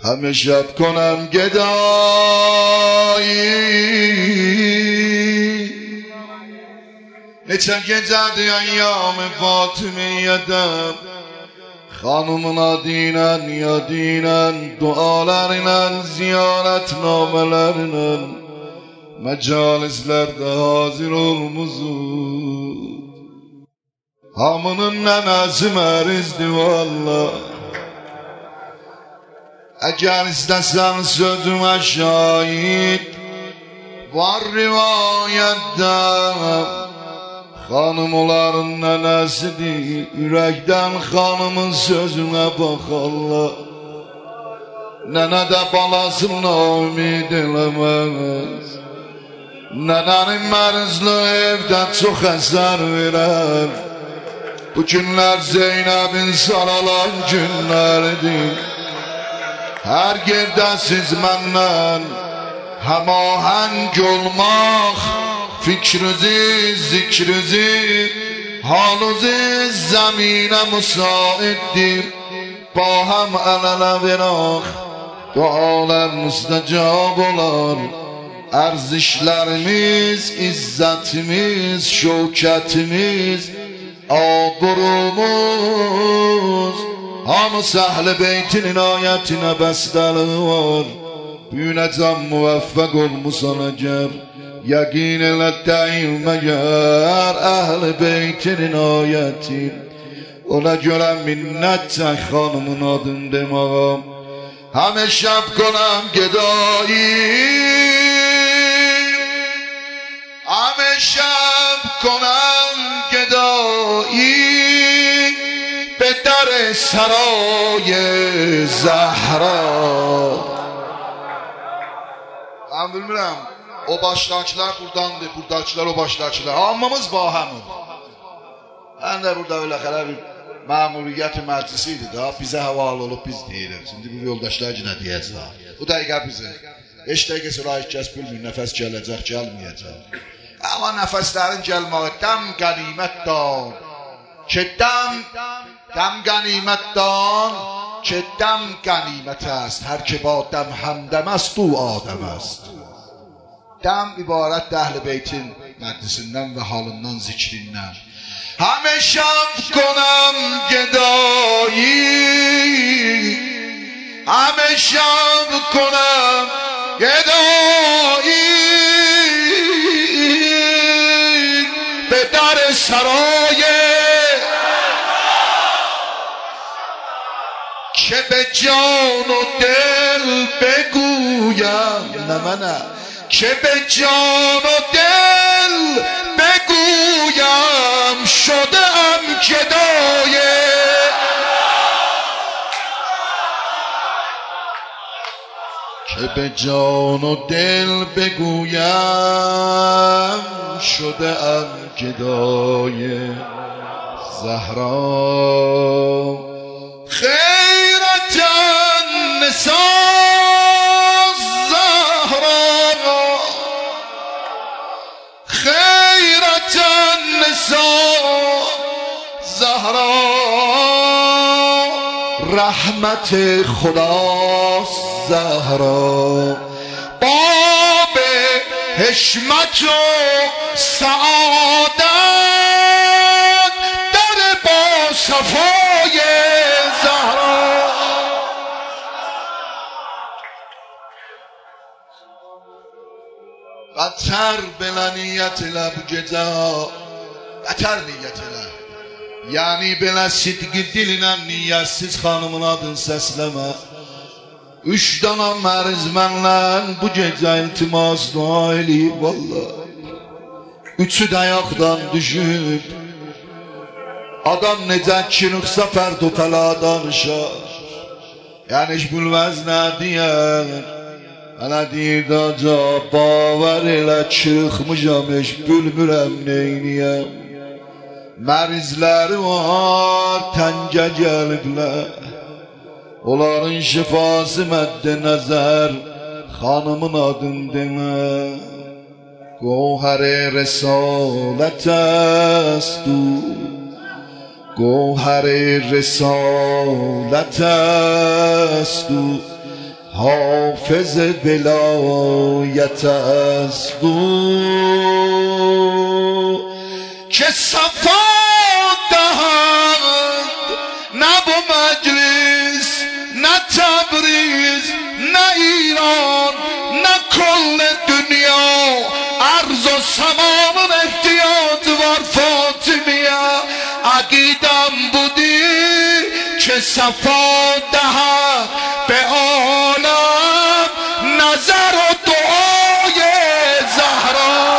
همه شب کنم گدایی نچه گecədi ایام فاطمه یدم خانımına dinen ya dinen dualarla ziyaret namelerle mecalislerde hazır olmuşuz hamının nenesi merizdi valla eğer istesen sözüme şahit var rivayette hanımların nenesidir yürekten hanımın sözüne bak Allah nene de balasına ümid eləməz nenenin mərzli evdə çox əsər verər bu günlər Zeynəbin saralan günləridir hər yerdə siz məndən həmahəng olmaq fikrinizi, zikrinizi, halinizi zəminə müsaitdir ba həm əl-ələ verək dualar müstəcab olar ərzişlərimiz, izzətimiz, şövkətimiz aburumuz hamısı əhl-i beytin inayətinə bəstəli var büyünəcəm müvəffəq olmusan əgər yəqin elə deyil məgər əhl-i beytin inayətin ona görə minnət çək xanımın adını demağam همه شب کنم گدایی همه شب کنم گدایی به در سرای زهرا ben bilmirəm o başdakılar buradandır buradakiler o başdakılar hamımız ba hamın ben de burada öyle kadar bir məmuliyyət məclisiydi da bizə həvalə olub biz deyirik. Şimdi bu yoldaşlar yine deyəcək. Bu dəqiqə bizi 5 dəqiqə sonra heç kəs bilmir nəfəs gələcək, gəlməyəcək. Amma nəfəslərin gəlməyi dəm qənimətdir. Ki dəm qənimətdir. Ki dəm qənimət است. Hər ki ba dəm həmdəm است o adəm است. Dəm ibarət əhl-i beytin məclisindən və halından, zikrindən. همه شب کنم گدایی همه شب کنم گدایی به در سرای که به جان و دل بگویم نه منه که به جان و دل بگویم شدم گدای که به جان و دل بگویم شدم گدای زهرا خیرت النساء زهرا رحمت خداست زهرا باب حشمت و سعادت در با صفای زهرا قطر بلنیت لب جدا قطر نیت لب yani belə sidqi dilinə niyyətsiz xanımın adını səsləmə 3 dana məriz mənlə bu gecə iltimas dua eləyib valla 3'ü də ayaqdan düşüb adam necə kiruq səfər topəla danışar yəni heç bilməz nə deyər mənə deyir daca bavar elə çıxmışam heç bilmirəm neyniyəm mərizləri var təngə gəliblər onların şifası mədd nəzər xanımın adını demə گوهر رسالت است او گوهر رسالت است او حافظ ولایت از دور که صفا دهد نه با مجلس نه تبریز نه ایران نه کل دنیا ارض و سمان احتیاط وار فاطمیه عقیدم بودی که صفا دهد به عالم نظر و دعای زهرا.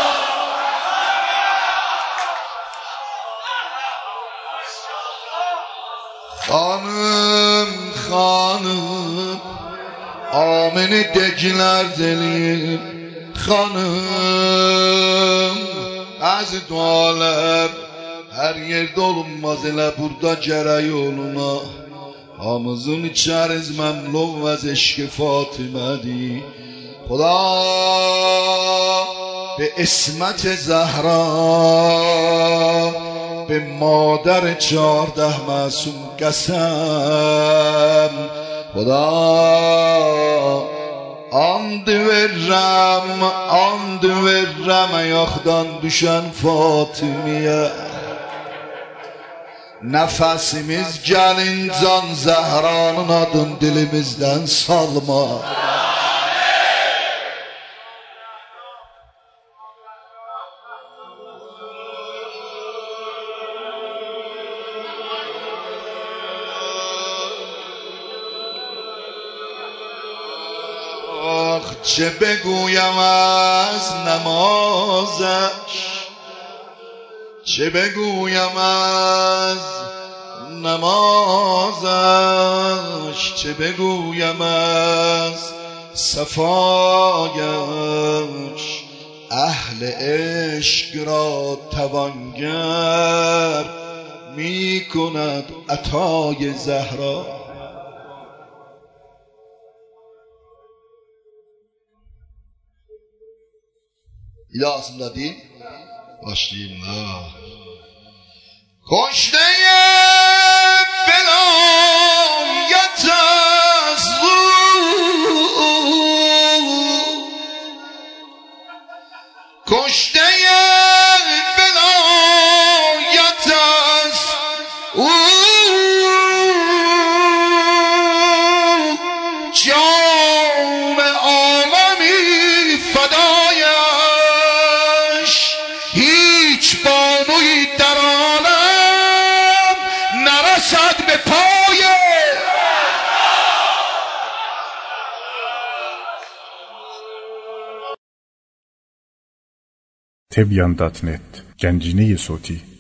خانم خانم آمن دجلر دلیم خانım az dualar her yerde olunmaz elə burada gərək oluna hamımızın içəriz məmnun vəz eşq-i Fatimədir Xuda به اسمت زهرا به مادر 14 معصوم قسم خدا and verrem ayaqdan düşən Fatimiyə Nəfəsimiz gəlin can Zəhranın adın dilimizdən salma چه بگویم از نمازش چه بگویم از نمازش چه بگویم از صفایش اهل عشق را توانگر می کند عطای زهرا İlasında değil. Başlayayım da. Koşteye velayet az Koşteye velayet az Can alemi fedaya هیچ بانوی در عالم نرسد به پای Tebyan.net Gencine-i Soti